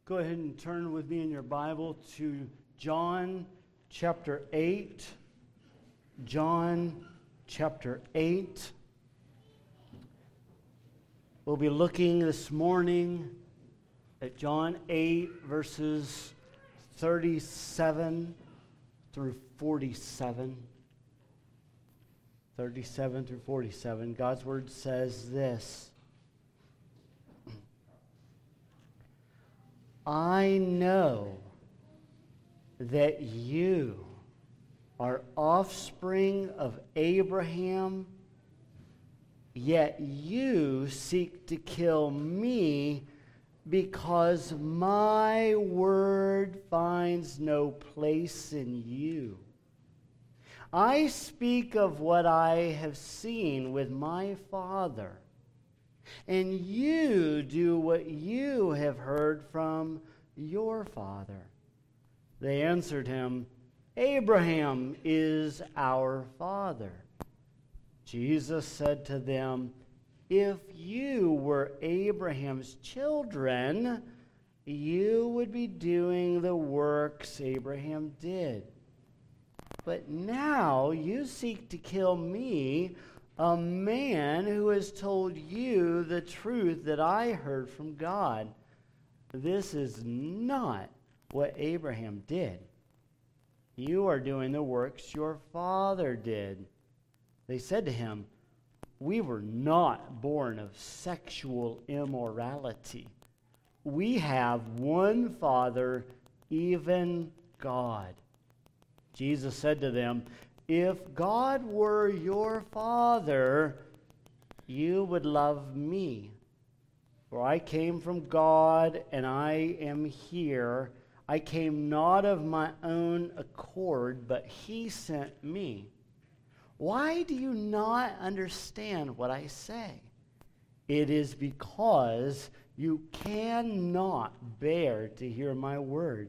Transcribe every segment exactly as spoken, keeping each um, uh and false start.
Go ahead and turn with me in your Bible to John chapter eight. John chapter eight. We'll be looking this morning at John eight, verses thirty-seven through forty-seven. thirty-seven through forty-seven. God's word says this: I know that you are offspring of Abraham, yet you seek to kill me because my word finds no place in you. I speak of what I have seen with my Father, and you do what you have heard from your father. They answered him, Abraham is our father. Jesus said to them, if you were Abraham's children, you would be doing the works Abraham did. But now you seek to kill me, a man who has told you the truth that I heard from God. This is not what Abraham did. You are doing the works your father did. They said to him, we were not born of sexual immorality. We have one Father, even God. Jesus said to them, if God were your Father, you would love me. For I came from God, and I am here. I came not of my own accord, but he sent me. Why do you not understand what I say? It is because you cannot bear to hear my word.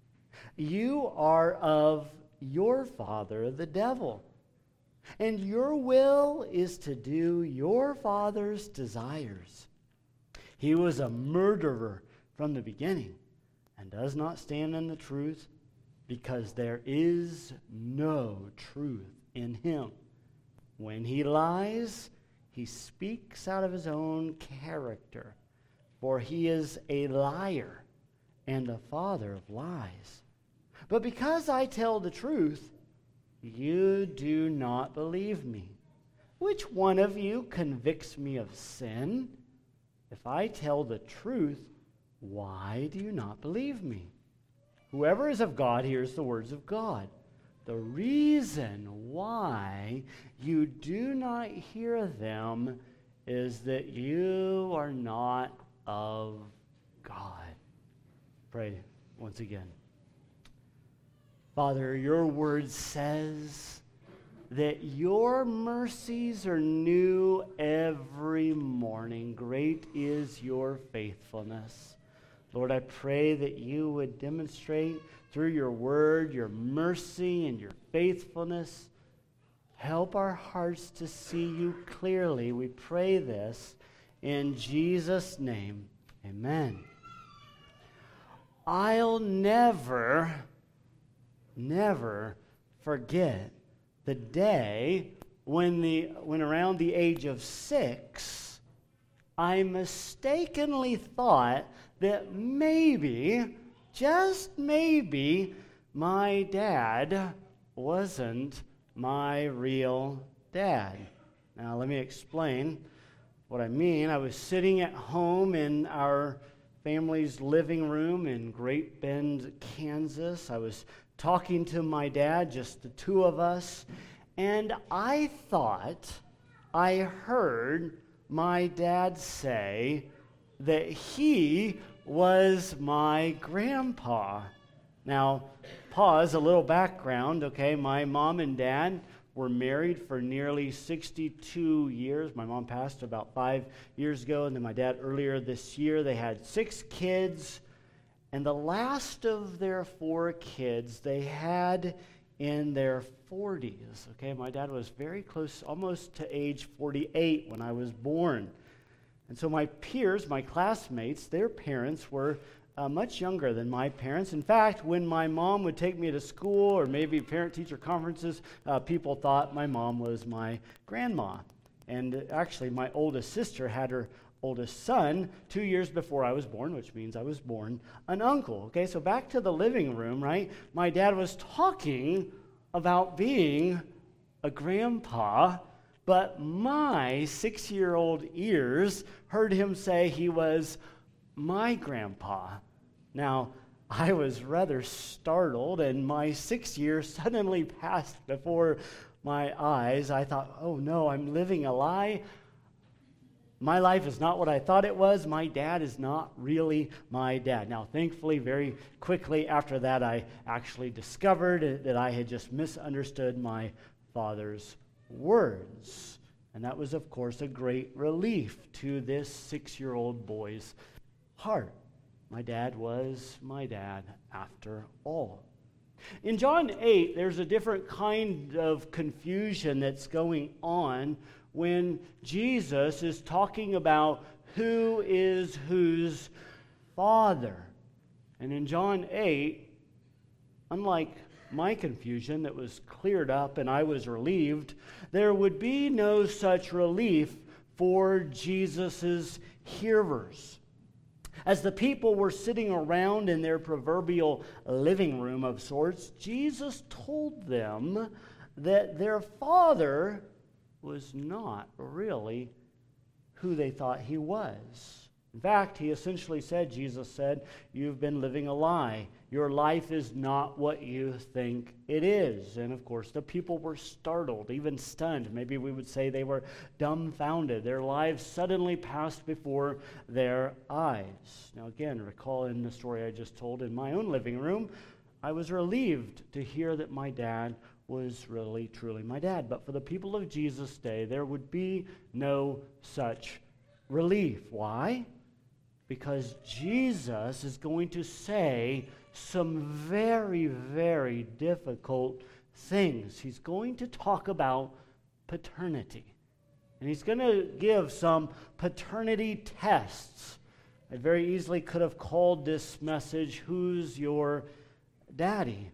You are of your father, the devil, and your will is to do your father's desires. He was a murderer from the beginning and does not stand in the truth, because there is no truth in him. When he lies, he speaks out of his own character, for he is a liar and a father of lies. But because I tell the truth, you do not believe me. Which one of you convicts me of sin? If I tell the truth, why do you not believe me? Whoever is of God hears the words of God. The reason why you do not hear them is that you are not of God. Pray once again. Father, your word says that your mercies are new every morning. Great is your faithfulness. Lord, I pray that you would demonstrate through your word your mercy and your faithfulness. Help our hearts to see you clearly. We pray this in Jesus' name. Amen. I'll never, never forget the day when the when around the age of six, I mistakenly thought that maybe, just maybe, my dad wasn't my real dad. Now, let me explain what I mean. I was sitting at home in our family's living room in Great Bend, Kansas. I was talking to my dad, just the two of us, and I thought I heard my dad say that he was my grandpa. Now, pause, a little background, okay? My mom and dad were married for nearly sixty-two years. My mom passed about five years ago, and then my dad earlier this year. They had six kids, and the last of their four kids they had in their forties. Okay, my dad was very close, almost to age forty-eight when I was born. And so my peers, my classmates, their parents were uh, much younger than my parents. In fact, when my mom would take me to school or maybe parent-teacher conferences, uh, people thought my mom was my grandma. And actually, my oldest sister had her oldest son two years before I was born, which means I was born an uncle. Okay, so back to the living room, right? My dad was talking about being a grandpa, but my six-year-old ears heard him say he was my grandpa. Now, I was rather startled, and my six years suddenly passed before my eyes. I thought, oh no, I'm living a lie. My life is not what I thought it was. My dad is not really my dad. Now, thankfully, very quickly after that, I actually discovered that I had just misunderstood my father's words. And that was, of course, a great relief to this six-year-old boy's heart. My dad was my dad after all. In John eight, there's a different kind of confusion that's going on when Jesus is talking about who is whose father. And in John eight, unlike my confusion that was cleared up and I was relieved, there would be no such relief for Jesus' hearers. As the people were sitting around in their proverbial living room of sorts, Jesus told them that their father was not really who they thought he was. In fact, he essentially said, Jesus said, you've been living a lie. Your life is not what you think it is. And of course, the people were startled, even stunned. Maybe we would say they were dumbfounded. Their lives suddenly passed before their eyes. Now again, recall in the story I just told in my own living room, I was relieved to hear that my dad was really, truly my dad. But for the people of Jesus' day, there would be no such relief. Why? Because Jesus is going to say some very, very difficult things. He's going to talk about paternity. And he's going to give some paternity tests. I very easily could have called this message, Who's Your Daddy?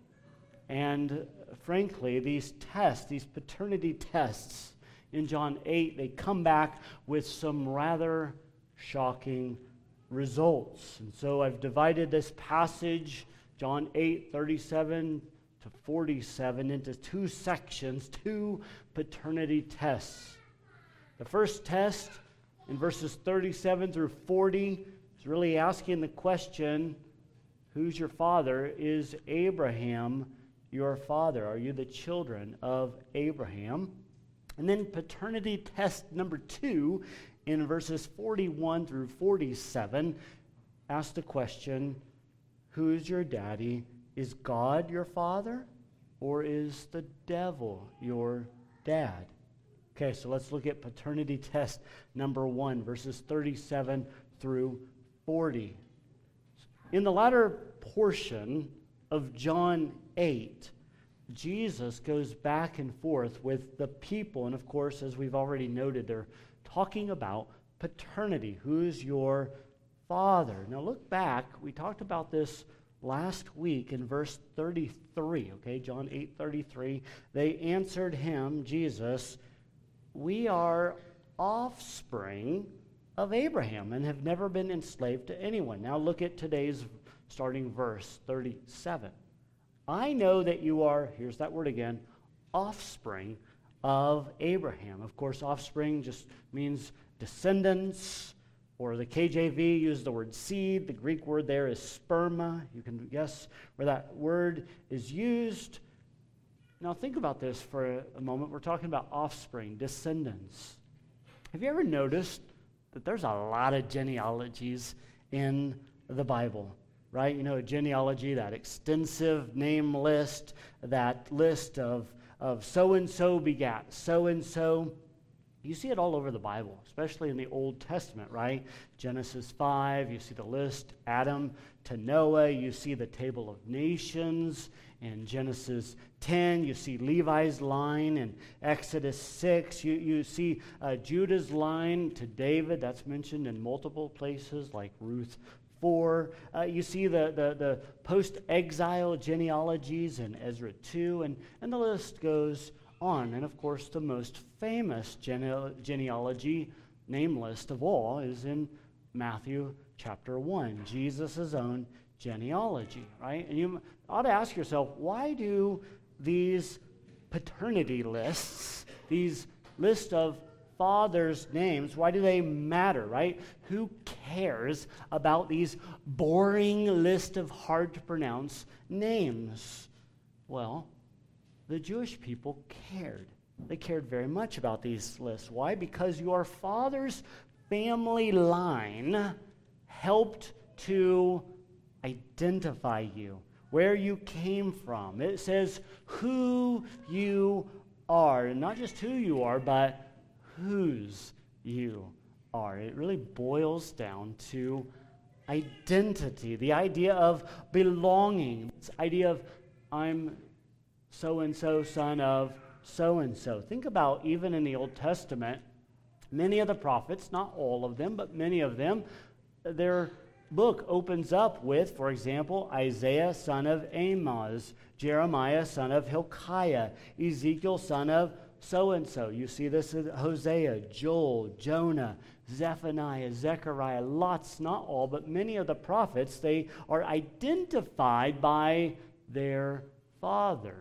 And frankly, these tests, these paternity tests in John eight, they come back with some rather shocking results. And so I've divided this passage, John eight, thirty-seven to forty-seven, into two sections, two paternity tests. The first test in verses thirty-seven through forty is really asking the question, who's your father? Is Abraham your father? Are you the children of Abraham? And then paternity test number two in verses forty-one through forty-seven asks the question, who's your daddy? Is God your father, or is the devil your dad? Okay, so let's look at paternity test number one, verses thirty-seven through forty. In the latter portion of John eight, Jesus goes back and forth with the people, and of course, as we've already noted, they're talking about paternity. Who's your father? Now look back, we talked about this last week in verse thirty-three, okay, John eight thirty-three. They answered him, Jesus, we are offspring of Abraham and have never been enslaved to anyone. Now look at today's starting verse thirty-seven. I know that you are, here's that word again, offspring of Abraham. Of course, offspring just means descendants, or the K J V used the word seed. The Greek word there is sperma. You can guess where that word is used. Now think about this for a moment. We're talking about offspring, descendants. Have you ever noticed that there's a lot of genealogies in the Bible? Right? You know, a genealogy, that extensive name list, that list of, of so-and-so begat so-and-so. You see it all over the Bible, especially in the Old Testament, right? Genesis five, you see the list, Adam to Noah. You see the table of nations in Genesis ten. You see Levi's line in Exodus six. You, you see uh, Judah's line to David. That's mentioned in multiple places, like Ruth four. Uh, you see the, the, the post-exile genealogies in Ezra two, and, and the list goes on. And of course, the most famous gene- genealogy, nameless of all, is in Matthew chapter one, Jesus' own genealogy, right? And you ought to ask yourself, why do these paternity lists, these lists of fathers' names, why do they matter, right? Who cares about these boring list of hard-to-pronounce names? Well, the Jewish people cared. They cared very much about these lists. Why? Because your father's family line helped to identify you, where you came from. It says who you are, and not just who you are, but whose you are. It really boils down to identity, the idea of belonging, this idea of I'm so-and-so, son of so-and-so. Think about even in the Old Testament, many of the prophets, not all of them, but many of them, their book opens up with, for example, Isaiah, son of Amoz, Jeremiah, son of Hilkiah, Ezekiel, son of so-and-so. You see this in Hosea, Joel, Jonah, Zephaniah, Zechariah, lots, not all, but many of the prophets, they are identified by their father.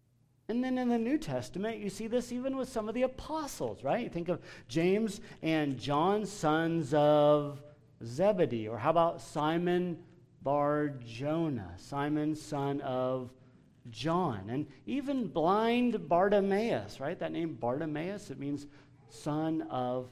And then in the New Testament, you see this even with some of the apostles, right? You think of James and John, sons of Zebedee. Or how about Simon Bar-Jonah, Simon, son of John. And even blind Bartimaeus, right? That name Bartimaeus, it means son of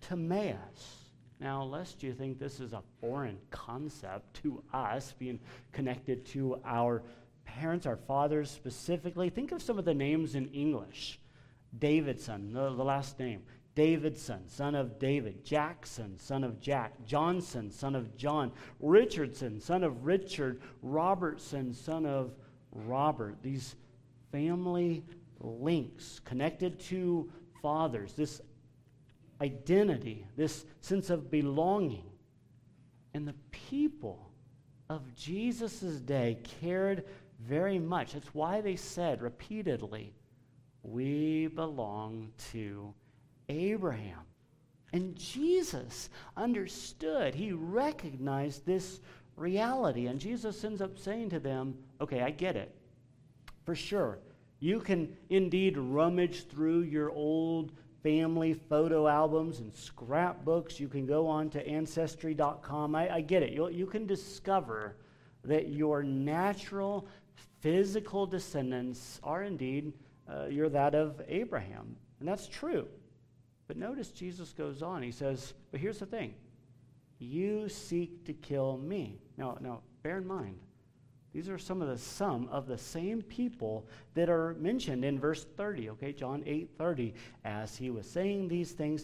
Timaeus. Now, lest you think this is a foreign concept to us, being connected to our parents, our fathers specifically, think of some of the names in English. Davidson, the, the last name. Davidson, son of David. Jackson, son of Jack. Johnson, son of John. Richardson, son of Richard. Robertson, son of Robert. These family links connected to fathers, this identity, this sense of belonging. And the people of Jesus' day cared very much. That's why they said repeatedly, we belong to Abraham. And Jesus understood. He recognized this reality. And Jesus ends up saying to them, okay, I get it. For sure. You can indeed rummage through your old family photo albums and scrapbooks. You can go on to ancestry dot com. I, I get it. You'll, you can discover that your natural physical descendants are indeed, uh, you're that of Abraham. And that's true. But notice Jesus goes on. He says, but here's the thing. You seek to kill me. Now, now, bear in mind, these are some of the some of the same people that are mentioned in verse thirty, okay, John eight thirty. As he was saying these things,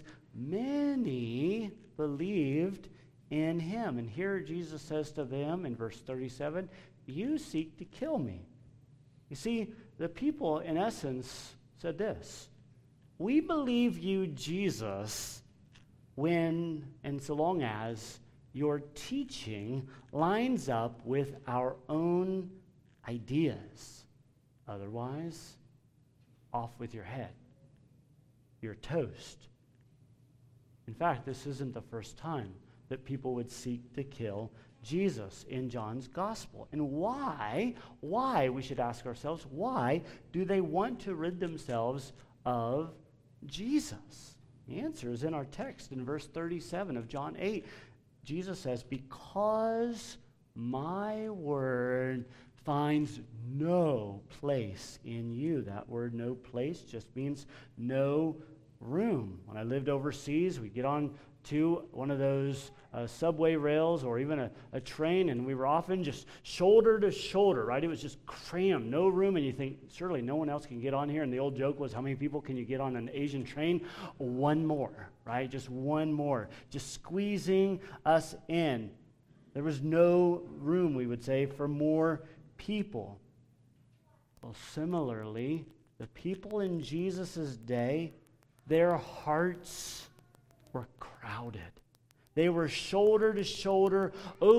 many believed in him. And here Jesus says to them in verse thirty-seven, you seek to kill me. You see, the people in essence said this, we believe you, Jesus, when and so long as your teaching lines up with our own ideas. Otherwise, off with your head. You're toast. In fact, this isn't the first time that people would seek to kill Jesus in John's gospel. And why, why, we should ask ourselves, why do they want to rid themselves of Jesus? The answer is in our text in verse thirty-seven of John eight. Jesus says, because my word finds no place in you. That word no place just means no room. When I lived overseas, we get on to one of those uh, subway rails or even a, a train, and we were often just shoulder to shoulder, right? It was just crammed, no room, and you think, surely no one else can get on here. And the old joke was, how many people can you get on an Asian train? One more, right? Just one more, just squeezing us in. There was no room, we would say, for more people. Well, similarly, the people in Jesus' day, their hearts were crowded. They were shoulder to shoulder,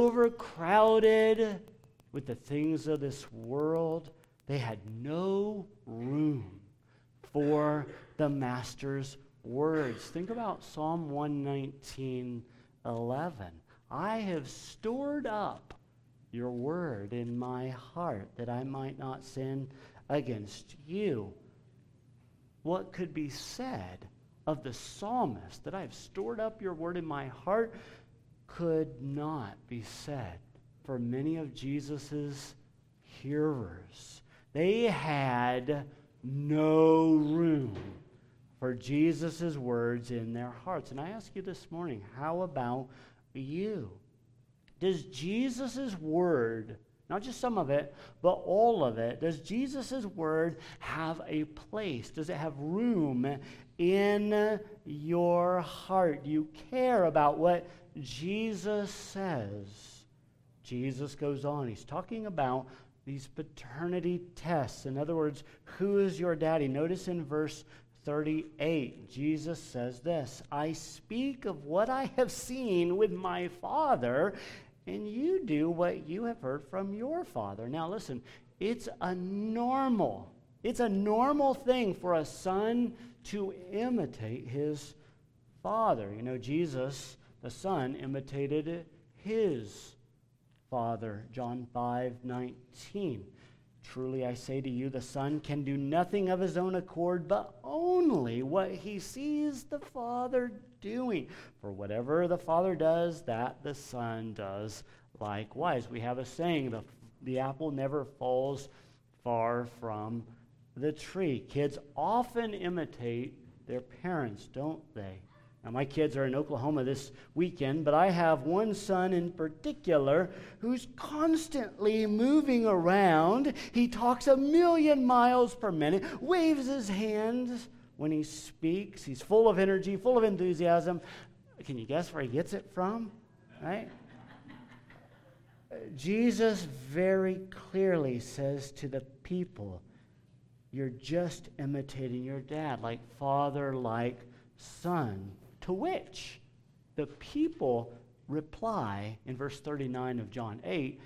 overcrowded with the things of this world. They had no room for the Master's words. Think about Psalm one nineteen, eleven. I have stored up your word in my heart that I might not sin against you. What could be said of the psalmist that I have stored up your word in my heart could not be said for many of Jesus's hearers. They had no room for Jesus's words in their hearts. And I ask you this morning, how about you? Does Jesus's word, not just some of it, but all of it, does Jesus' word have a place? Does it have room in your heart? Do you care about what Jesus says? Jesus goes on. He's talking about these paternity tests. In other words, who is your daddy? Notice in verse thirty-eight, Jesus says this, I speak of what I have seen with my Father, and you do what you have heard from your father. Now listen, it's a normal, it's a normal thing for a son to imitate his father. You know, Jesus, the son, imitated his father. John five nineteen. Truly I say to you, the Son can do nothing of his own accord, but only what he sees the Father doing. For whatever the Father does, that the Son does likewise. We have a saying, the, the apple never falls far from the tree. Kids often imitate their parents, don't they? Now, my kids are in Oklahoma this weekend, but I have one son in particular who's constantly moving around. He talks a million miles per minute, waves his hands when he speaks. He's full of energy, full of enthusiasm. Can you guess where he gets it from? Right? Jesus very clearly says to the people, you're just imitating your dad, like father, like son. To which the people reply in verse thirty-nine of John eight,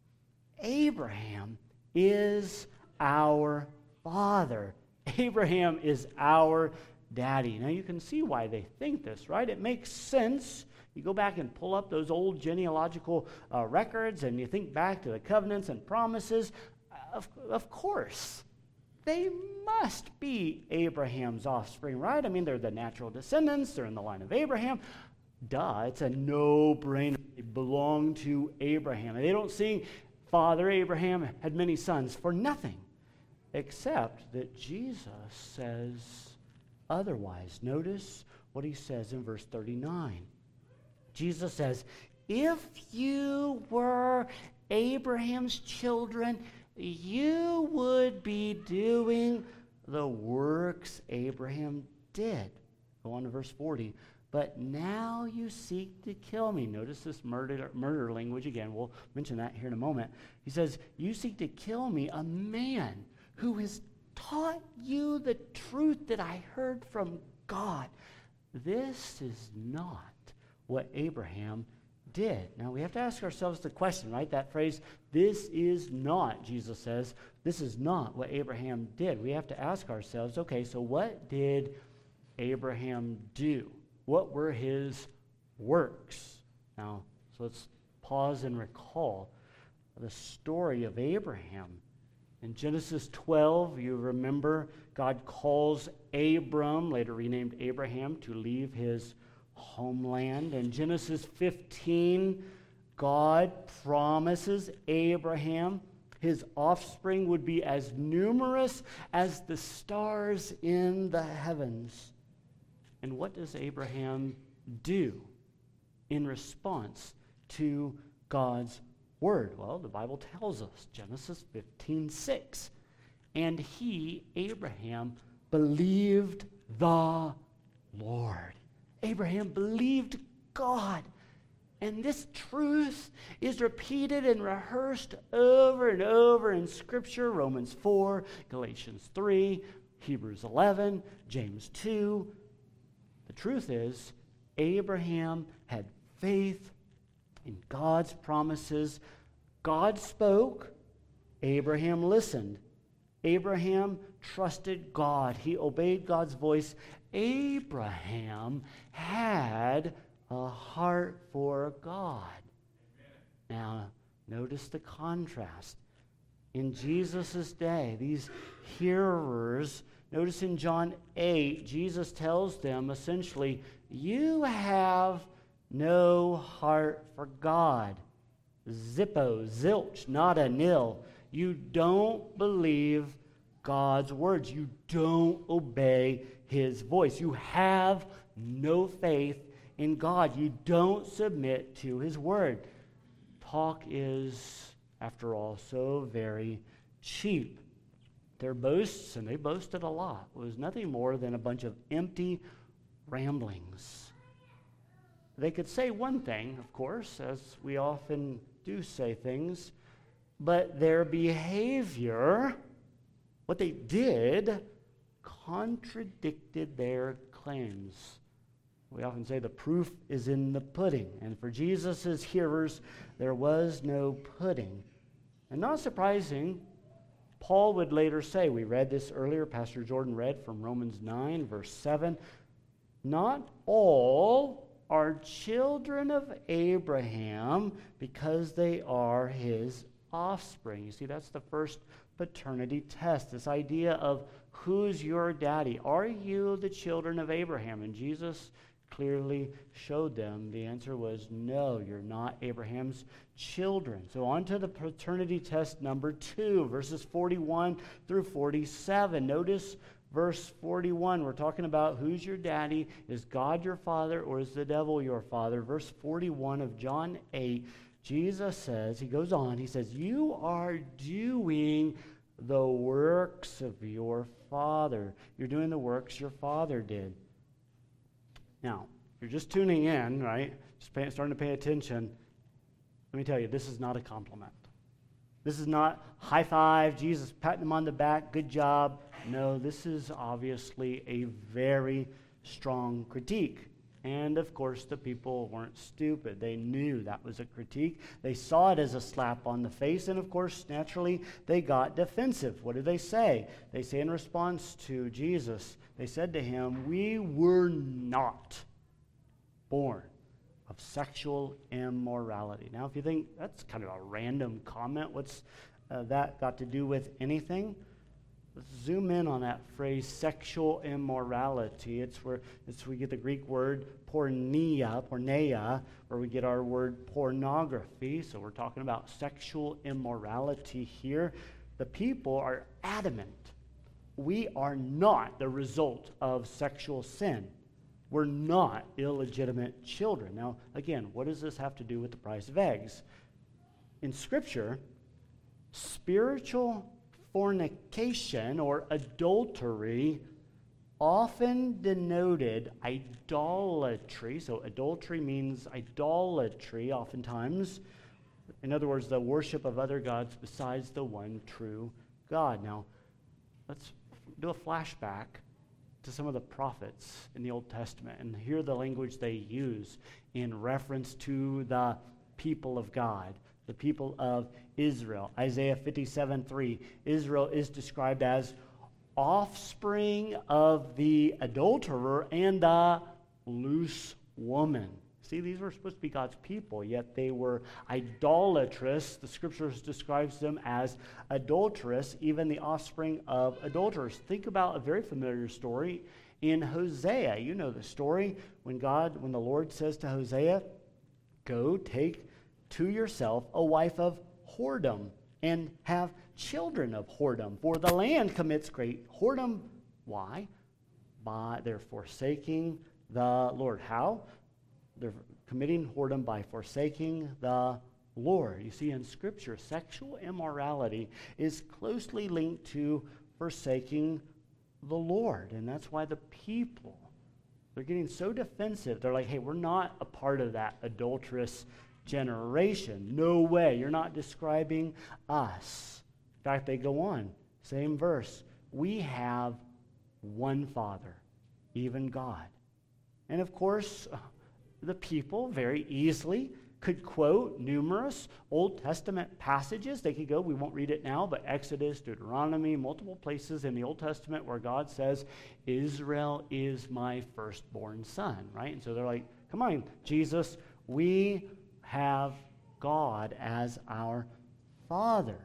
Abraham is our father. Abraham is our daddy. Now you can see why they think this, right? It makes sense. You go back and pull up those old genealogical uh, records and you think back to the covenants and promises. Of, of course, they must be Abraham's offspring, right? I mean, they're the natural descendants. They're in the line of Abraham. Duh, it's a no-brainer. They belong to Abraham. And they don't sing, Father Abraham had many sons for nothing, except that Jesus says otherwise. Notice what he says in verse thirty-nine. Jesus says, if you were Abraham's children, you would be doing the works Abraham did. Go on to verse forty. But now you seek to kill me. Notice this murder, murder language again. We'll mention that here in a moment. He says, you seek to kill me, a man who has taught you the truth that I heard from God. This is not what Abraham did. Now we have to ask ourselves the question, right? That phrase, this is not, Jesus says, this is not what Abraham did. We have to ask ourselves, okay, so what did Abraham do? What were his works? Now, so let's pause and recall the story of Abraham. In Genesis twelve, you remember God calls Abram, later renamed Abraham, to leave his homeland. In Genesis fifteen, God promises Abraham his offspring would be as numerous as the stars in the heavens. And what does Abraham do? in response to God's word? Well, the Bible tells us, Genesis fifteen six. And he, Abraham, believed the Lord. Abraham believed God. And this truth is repeated and rehearsed over and over in Scripture. Romans four, Galatians three, Hebrews eleven, James two. The truth is, Abraham had faith in God's promises. God spoke. Abraham listened. Abraham trusted God. He obeyed God's voice. Abraham had a heart for God. Now, notice the contrast. In Jesus' day, these hearers, notice in John eight, Jesus tells them essentially, you have no heart for God. Zippo, zilch, not a nil. You don't believe God's words. You don't obey his voice. You have no faith in God. You don't submit to his word. Talk is, after all, so very cheap. Their boasts, and they boasted a lot, was nothing more than a bunch of empty ramblings. They could say one thing, of course, as we often do say things, but their behavior, what they did, contradicted their claims. We often say the proof is in the pudding. And for Jesus' hearers, there was no pudding. And not surprising, Paul would later say, we read this earlier, Pastor Jordan read from Romans nine, verse seven, not all are children of Abraham because they are his offspring. You see, that's the first paternity test, this idea of who's your daddy? Are you the children of Abraham? And Jesus clearly showed them the answer was no, you're not Abraham's children. So on to the paternity test number two, verses forty-one through forty-seven. Notice verse forty-one, we're talking about who's your daddy? Is God your father or is the devil your father? Verse forty-one of John eight, Jesus says, he goes on, he says, you are doing the works of your father. You're doing the works your father did. Now, if you're just tuning in, right, just pay, starting to pay attention, let me tell you, this is not a compliment. This is not high five, Jesus patting him on the back, good job. No, this is obviously a very strong critique. And of course, the people weren't stupid. They knew that was a critique. They saw it as a slap on the face. And of course, naturally, they got defensive. What did they say? They say in response to Jesus, they said to him, we were not born of sexual immorality. Now, if you think that's kind of a random comment, what's uh, that got to do with anything? Let's zoom in on that phrase, sexual immorality. It's where it's we get the Greek word porneia, porneia, where we get our word pornography. So we're talking about sexual immorality here. The people are adamant. We are not the result of sexual sin. We're not illegitimate children. Now, again, what does this have to do with the price of eggs? In Scripture, spiritual fornication or adultery often denoted idolatry. So adultery means idolatry oftentimes. In other words, the worship of other gods besides the one true God. Now, let's do a flashback to some of the prophets in the Old Testament and hear the language they use in reference to the people of God, the people of Israel. Isaiah fifty-seven three, Israel is described as offspring of the adulterer and the loose woman. See, these were supposed to be God's people, yet they were idolatrous. The Scriptures describes them as adulterous, even the offspring of adulterers. Think about a very familiar story in Hosea. You know the story when God, when the Lord says to Hosea, go take to yourself a wife of whoredom and have children of whoredom, for the land commits great whoredom. Why? By they're forsaking the Lord. How? They're committing whoredom by forsaking the Lord. You see, in Scripture, sexual immorality is closely linked to forsaking the Lord. And that's why the people, they're getting so defensive. They're like, hey, we're not a part of that adulterous generation. No way. You're not describing us. In fact, they go on. Same verse. We have one Father, even God. And of course, the people very easily could quote numerous Old Testament passages. They could go, we won't read it now, but Exodus, Deuteronomy, multiple places in the Old Testament where God says, Israel is my firstborn son, right? And so they're like, come on, Jesus, we have God as our Father.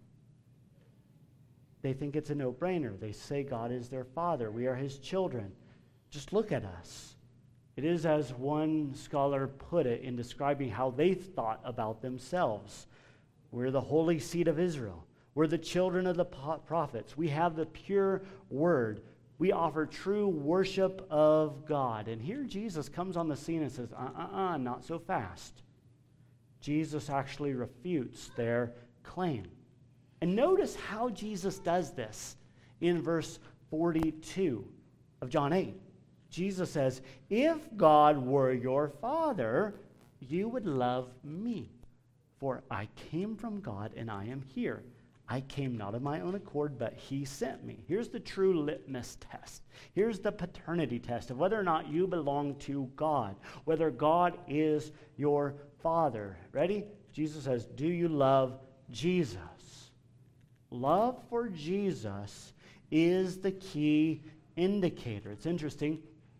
They think it's a no-brainer. They say God is their Father. We are His children. Just look at us. It is as one scholar put it in describing how they thought about themselves. We're the holy seed of Israel. We're the children of the prophets. We have the pure word. We offer true worship of God. And here Jesus comes on the scene and says, uh-uh-uh, not so fast. Jesus actually refutes their claim. And notice how Jesus does this in verse forty-two of John eight. Jesus says, if God were your Father, you would love me. For I came from God and I am here. I came not of my own accord, but He sent me. Here's the true litmus test. Here's the paternity test of whether or not you belong to God, whether God is your Father. Ready? Jesus says, do you love Jesus? Love for Jesus is the key indicator. It's interesting.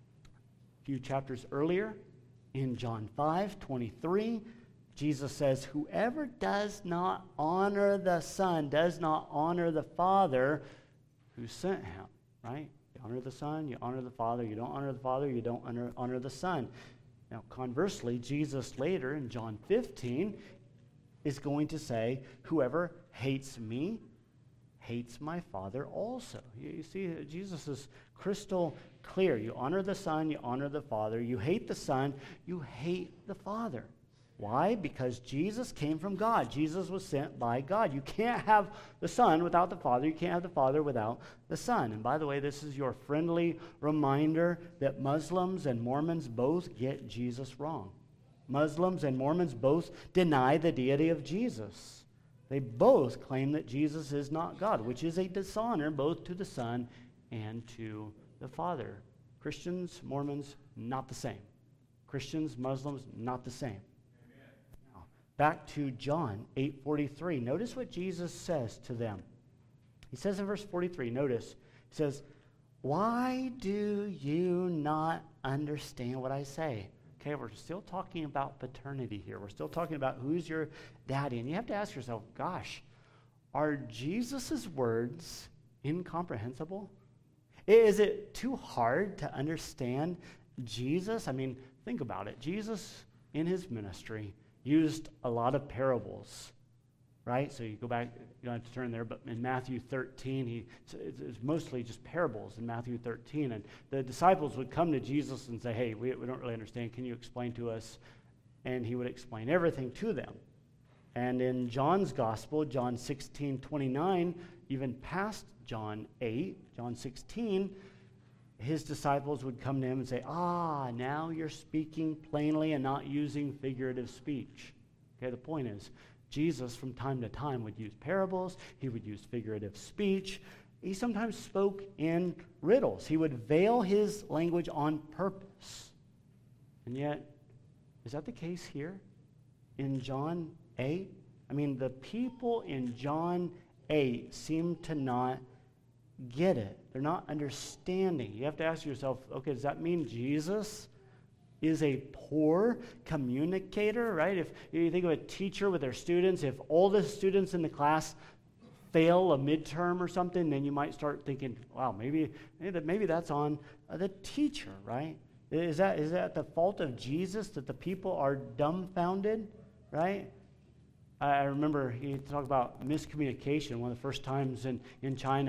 A few chapters earlier, in John five twenty-three, Jesus says, whoever does not honor the Son does not honor the Father who sent him, right? You honor the Son, you honor the Father. You don't honor the Father, you don't honor, honor the Son. Now, conversely, Jesus later in John fifteen is going to say, whoever hates me hates my Father also. You, you see, Jesus is crystal clear. You honor the Son, you honor the Father. You hate the Son, you hate the Father. Why? Because Jesus came from God. Jesus was sent by God. You can't have the Son without the Father. You can't have the Father without the Son. And by the way, this is your friendly reminder that Muslims and Mormons both get Jesus wrong. Muslims and Mormons both deny the deity of Jesus. They both claim that Jesus is not God, which is a dishonor both to the Son and to the Father. Christians, Mormons, not the same. Christians, Muslims, not the same. Now, back to John eight forty-three. Notice what Jesus says to them. He says in verse forty-three, notice, he says, why do you not understand what I say? Okay, we're still talking about paternity here. We're still talking about who's your daddy. And you have to ask yourself, gosh, are Jesus' words incomprehensible? Is it too hard to understand Jesus? I mean, think about it. Jesus, in his ministry, used a lot of parables, right? So you go back, you don't have to turn there, but in Matthew thirteen, he it's, it's mostly just parables in Matthew thirteen. And the disciples would come to Jesus and say, hey, we, we don't really understand. Can you explain to us? And he would explain everything to them. And in John's gospel, John sixteen twenty-nine, even past John eight, John sixteen, his disciples would come to him and say, ah, now you're speaking plainly and not using figurative speech. Okay, the point is, Jesus from time to time would use parables. He would use figurative speech. He sometimes spoke in riddles. He would veil his language on purpose. And yet, is that the case here in John eight? I mean, the people in John eight seem to not get it. They're not understanding. You have to ask yourself, okay, does that mean Jesus is a poor communicator, right? If you think of a teacher with their students, if all the students in the class fail a midterm or something, then you might start thinking, wow, maybe maybe that's on the teacher, right? Is that is that the fault of Jesus that the people are dumbfounded, right? I remember he talked about miscommunication. One of the first times in, in China,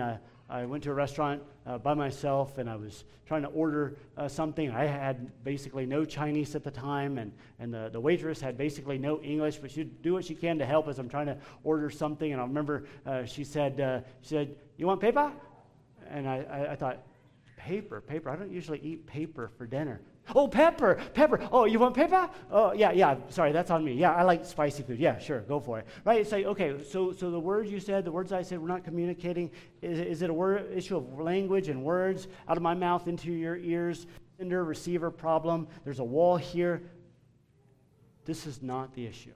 I went to a restaurant uh, by myself, and I was trying to order uh, something. I had basically no Chinese at the time, and, and the, the waitress had basically no English, but she'd do what she can to help as I'm trying to order something. And I remember uh, she said, uh, she said, "You want paper?" And I, I, I thought, paper, paper. I don't usually eat paper for dinner. Oh, pepper, pepper. Oh, you want pepper? Oh, yeah, yeah. Sorry, that's on me. Yeah, I like spicy food. Yeah, sure, go for it. Right? It's like, okay, so so the words you said, the words I said, we're not communicating. Is, is it a word issue of language and words out of my mouth into your ears? Sender, receiver problem. There's a wall here. This is not the issue.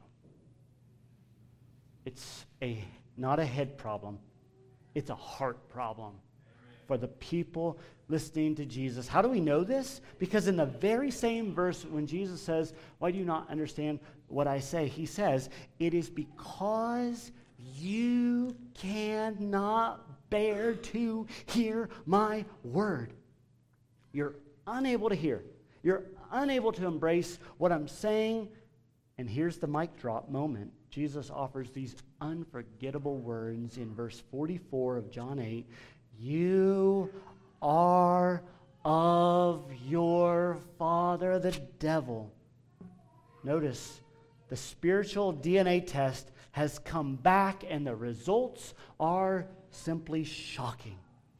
It's a not a head problem. It's a heart problem for the people listening to Jesus. How do we know this? Because in the very same verse when Jesus says, "Why do you not understand what I say?" He says, "It is because you cannot bear to hear my word." You're unable to hear. You're unable to embrace what I'm saying. And here's the mic drop moment. Jesus offers these unforgettable words in verse forty-four of John eight. "You are of your father, the devil." Notice, the spiritual D N A test has come back, and the results are simply shocking.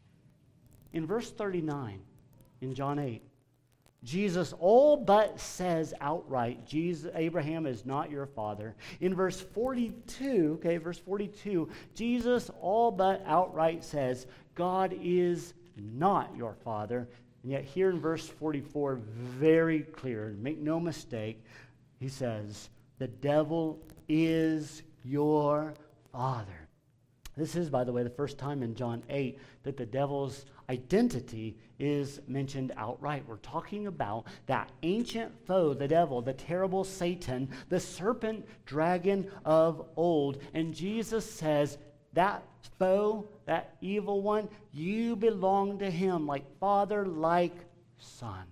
In verse thirty-nine, in John eight, Jesus all but says outright, Jesus, Abraham is not your father. In verse forty-two, okay, verse forty-two, Jesus all but outright says, God is not your father. And yet here in verse forty-four, very clear, make no mistake, he says, the devil is your father. This is, by the way, the first time in John eight that the devil's identity is mentioned outright. We're talking about that ancient foe, the devil, the terrible Satan, the serpent dragon of old. And Jesus says, that foe, that evil one, you belong to him like father, like son.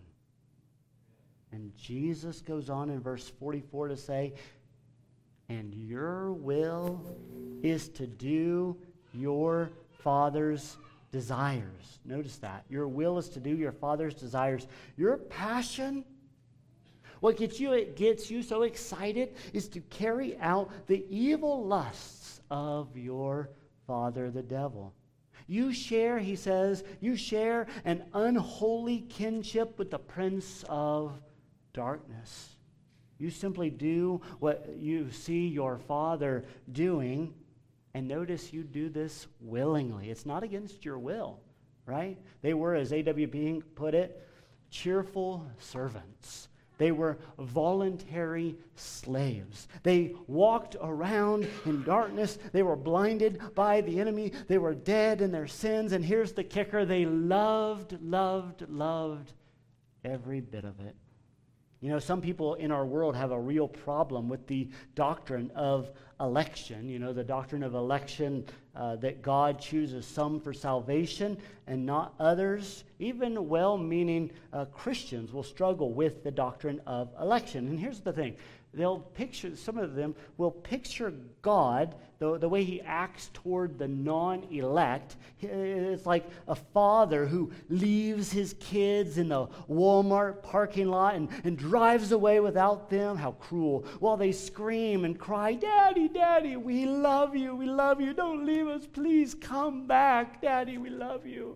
And Jesus goes on in verse forty-four to say, and your will is to do your father's desires. Notice that. Your will is to do your father's desires. Your passion, what gets you, it gets you so excited is to carry out the evil lusts of your father, the devil. You share, he says, you share an unholy kinship with the prince of darkness. You simply do what you see your father doing, and notice you do this willingly. It's not against your will, right? They were, as A W Pink put it, cheerful servants. They were voluntary slaves. They walked around in darkness. They were blinded by the enemy. They were dead in their sins. And here's the kicker. They loved, loved, loved every bit of it. You know, some people in our world have a real problem with the doctrine of election. You know, the doctrine of election, uh, that God chooses some for salvation and not others. Even well-meaning uh, Christians will struggle with the doctrine of election. And here's the thing. They'll picture, some of them will picture God, the, the way he acts toward the non-elect. It's like a father who leaves his kids in the Walmart parking lot and, and drives away without them. How cruel. While they scream and cry, Daddy, Daddy, we love you, we love you. Don't leave us, please come back. Daddy, we love you.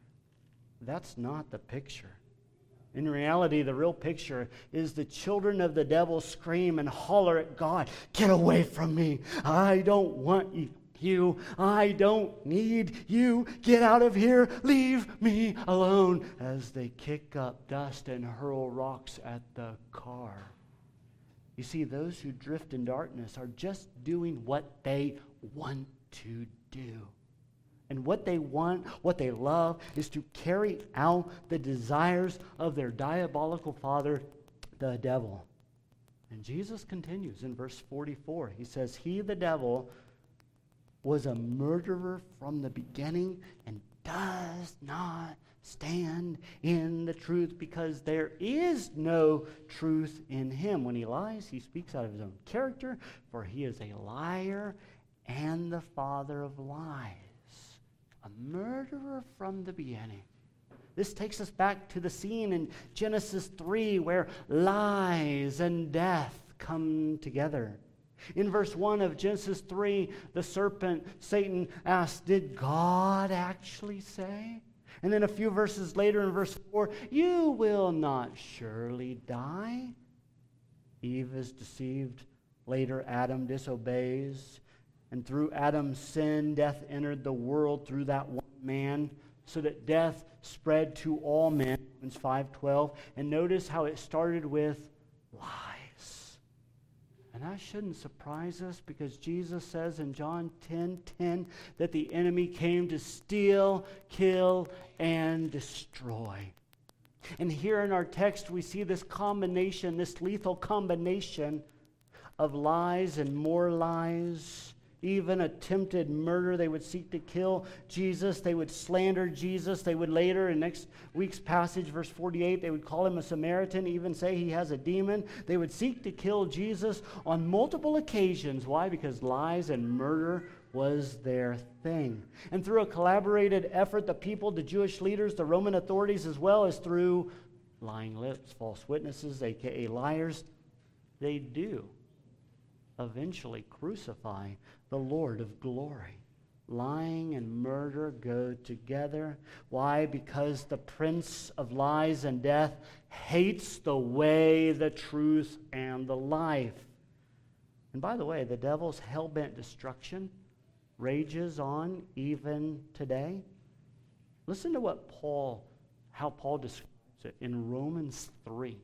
That's not the picture. In reality, the real picture is the children of the devil scream and holler at God, get away from me. I don't want you. I don't need you. Get out of here. Leave me alone. As they kick up dust and hurl rocks at the car. You see, those who drift in darkness are just doing what they want to do. And what they want, what they love, is to carry out the desires of their diabolical father, the devil. And Jesus continues in verse forty-four. He says, he, the devil, was a murderer from the beginning and does not stand in the truth because there is no truth in him. When he lies, he speaks out of his own character, for he is a liar and the father of lies. a murderer from the beginning. This takes us back to the scene in Genesis three where lies and death come together. In verse one of Genesis three, the serpent, Satan, asked, did God actually say? And then a few verses later in verse four, you will not surely die. Eve is deceived. Later, Adam disobeys. And through Adam's sin, death entered the world through that one man, so that death spread to all men, Romans five twelve. And notice how it started with lies. And that shouldn't surprise us, because Jesus says in John ten ten that the enemy came to steal, kill, and destroy. And here in our text we see this combination, this lethal combination of lies and more lies. Even attempted murder. They would seek to kill Jesus. They would slander Jesus. They would later, in next week's passage, verse forty-eight, they would call him a Samaritan, even say he has a demon. They would seek to kill Jesus on multiple occasions. Why? Because lies and murder was their thing. And through a collaborated effort, the people, the Jewish leaders, the Roman authorities, as well as through lying lips, false witnesses, aka liars, they do eventually crucify the Lord of glory. Lying and murder go together. Why? Because the prince of lies and death hates the way, the truth, and the life. And by the way, the devil's hell-bent destruction rages on even today. Listen to what Paul, how Paul describes it in Romans three.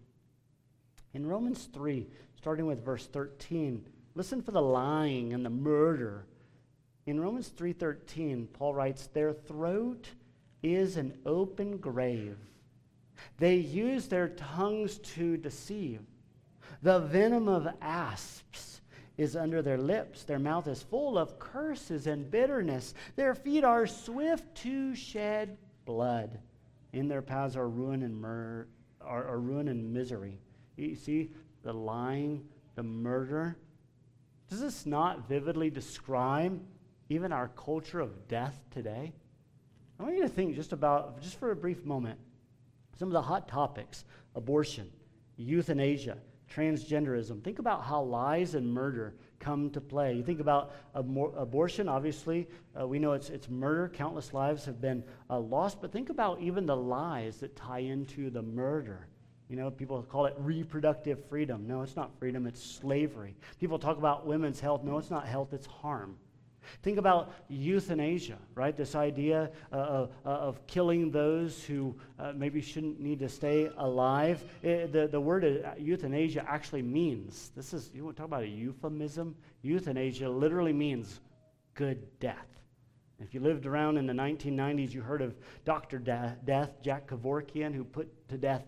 In Romans three, starting with verse thirteen, listen for the lying and the murder. In Romans three thirteen, Paul writes, their throat is an open grave. They use their tongues to deceive. The venom of asps is under their lips. Their mouth is full of curses and bitterness. Their feet are swift to shed blood. In their paths are ruin and mur- are, are ruin and misery. You see the lying, the murder. Does this not vividly describe even our culture of death today? I want you to think just about, just for a brief moment, some of the hot topics: abortion, euthanasia, transgenderism. Think about how lies and murder come to play. You think about abor- abortion, obviously, uh, we know it's it's murder. Countless lives have been uh, lost, but think about even the lies that tie into the murder. You know, people call it reproductive freedom. No, it's not freedom, it's slavery. People talk about women's health. No, it's not health, it's harm. Think about euthanasia, right? This idea uh, of, uh, of killing those who uh, maybe shouldn't need to stay alive. It, the, the word uh, euthanasia actually means, this is, you want to talk about a euphemism? Euthanasia literally means good death. If you lived around in the nineteen nineties, you heard of Doctor De- Death, Jack Kevorkian, who put to death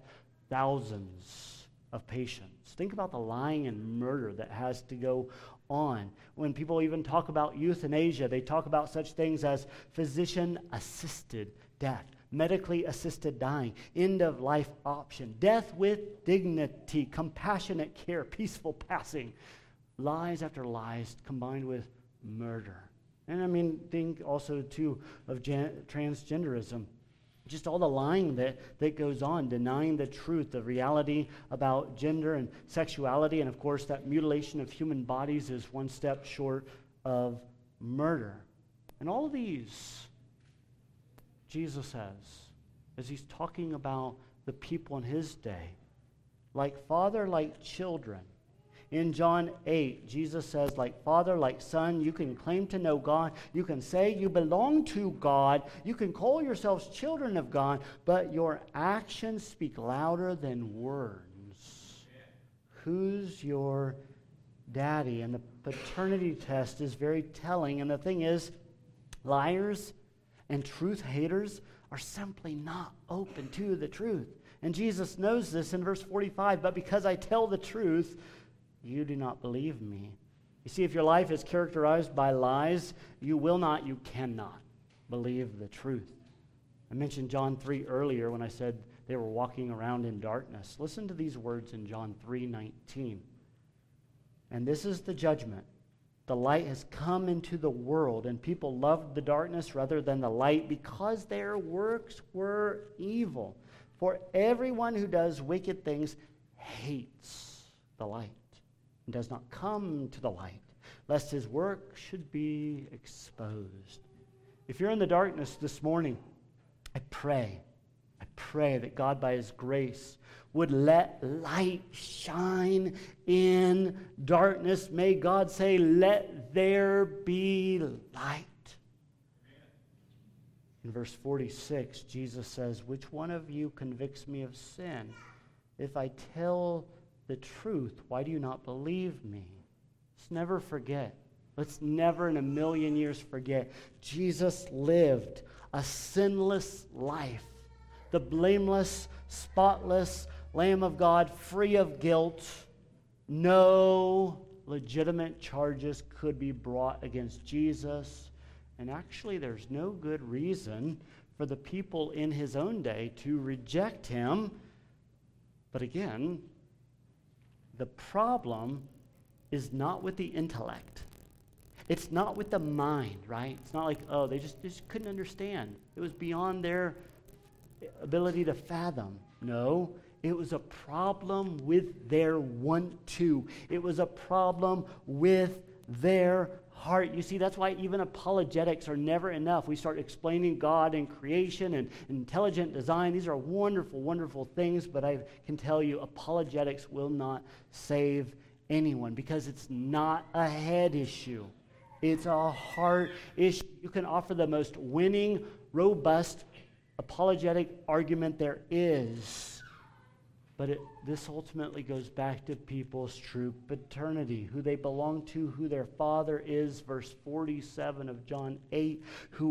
thousands of patients. Think about the lying and murder that has to go on. When people even talk about euthanasia, they talk about such things as physician-assisted death, medically assisted dying, end-of-life option, death with dignity, compassionate care, peaceful passing. Lies after lies combined with murder. And I mean, think also too of gen- transgenderism. Just all the lying that, that goes on, denying the truth, the reality about gender and sexuality. And of course, that mutilation of human bodies is one step short of murder. And all of these, Jesus says, as he's talking about the people in his day, like father, like children. In John eight, Jesus says, like father, like son, you can claim to know God. You can say you belong to God. You can call yourselves children of God, but your actions speak louder than words. Yeah. Who's your daddy? And the paternity test is very telling. And the thing is, liars and truth haters are simply not open to the truth. And Jesus knows this in verse forty-five, but because I tell the truth, you do not believe me. You see, if your life is characterized by lies, you will not, you cannot believe the truth. I mentioned John three earlier when I said they were walking around in darkness. Listen to these words in John three nineteen. And this is the judgment. the light has come into the world, and people loved the darkness rather than the light because their works were evil. For everyone who does wicked things hates the light and does not come to the light, lest his work should be exposed. If you're in the darkness this morning, I pray, I pray that God by his grace would let light shine in darkness. May God say, let there be light. In verse forty-six, Jesus says, which one of you convicts me of sin? If I tell the truth, why do you not believe me? Let's never forget. Let's never in a million years forget. Jesus lived a sinless life. The blameless, spotless Lamb of God, free of guilt. No legitimate charges could be brought against Jesus. And actually, there's no good reason for the people in his own day to reject him. But again, the problem is not with the intellect. It's not with the mind, right? It's not like, oh, they just, they just couldn't understand. It was beyond their ability to fathom. No, it was a problem with their want to. It was a problem with their heart. You see, that's why even apologetics are never enough. We start explaining God and creation and intelligent design. These are wonderful, wonderful things, but I can tell you apologetics will not save anyone because it's not a head issue. It's a heart issue. You can offer the most winning, robust, apologetic argument there is. But it, this ultimately goes back to people's true paternity, who they belong to, who their father is. Verse forty-seven of John eight,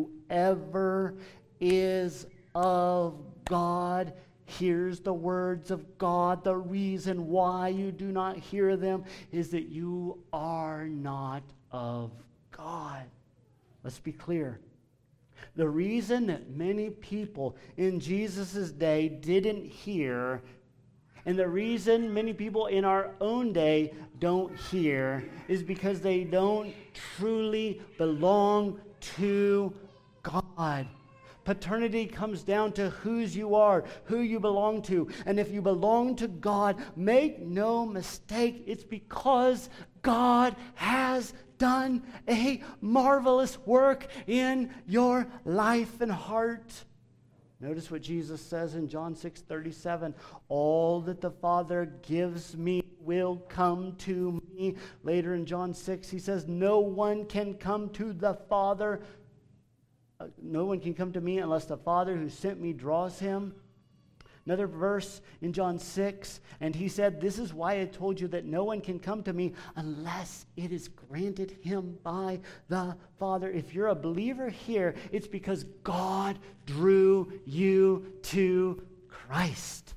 whoever is of God hears the words of God. The reason why you do not hear them is that you are not of God. Let's be clear. The reason that many people in Jesus' day didn't hear, and the reason many people in our own day don't hear, is because they don't truly belong to God. Paternity comes down to whose you are, who you belong to. And if you belong to God, make no mistake, it's because God has done a marvelous work in your life and heart. Notice what Jesus says in John six thirty-seven. All that the Father gives me will come to me. Later in John six, he says, no one can come to the Father. Uh, no one can come to me unless the Father who sent me draws him. Another verse in John six, and he said, this is why I told you that no one can come to me unless it is granted him by the Father. If you're a believer here, it's because God drew you to Christ.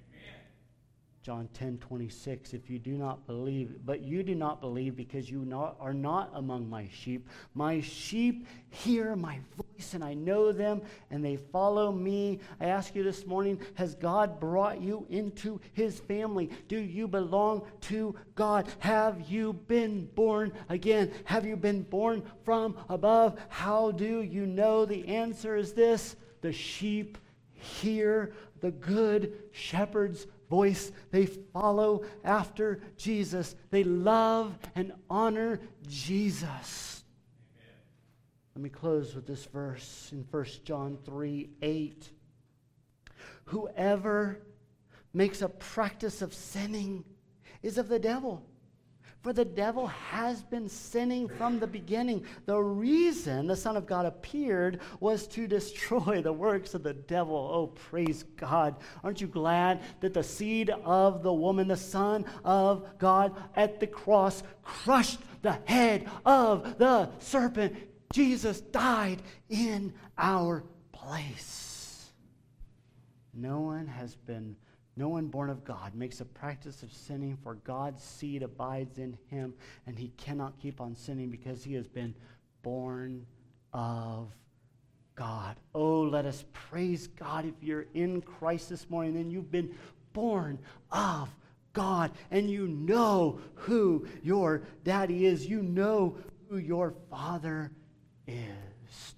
John ten twenty-six, if you do not believe, but you do not believe because you not, are not among my sheep. My sheep hear my voice, and I know them, and they follow me. I ask you this morning, has God brought you into his family? Do you belong to God? Have you been born again? Have you been born from above? How do you know? The answer is this: the sheep hear the good shepherd's voice. They follow after Jesus. They love and honor Jesus. Amen. Let me close with this verse in First John three eight. Whoever makes a practice of sinning is of the devil. For the devil has been sinning from the beginning. The reason the Son of God appeared was to destroy the works of the devil. Oh, praise God. Aren't you glad that the seed of the woman, the Son of God at the cross, crushed the head of the serpent? Jesus died in our place. No one has been No one born of God makes a practice of sinning, for God's seed abides in him, and he cannot keep on sinning because he has been born of God. Oh, let us praise God. If you're in Christ this morning, then you've been born of God, and you know who your daddy is. You know who your Father is.